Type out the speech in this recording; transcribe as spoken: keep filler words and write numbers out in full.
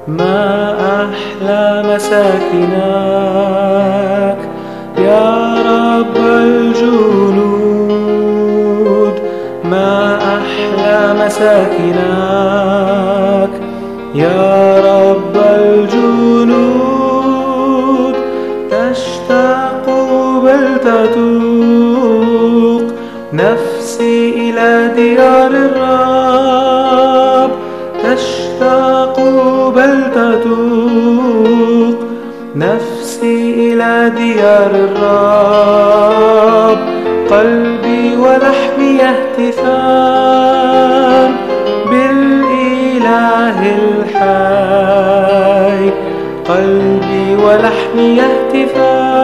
ما أحلى مساكنك يا رب الجنود، ما أحلى مساكنك يا رب الجنود. تشتاق بل تتوق نفسي إلى ديار الرب، تشتاق بل تتوق نفسي إلى ديار الرب. قلبي ولحمي يهتفان بالإله الحي، قلبي ولحمي يهتفان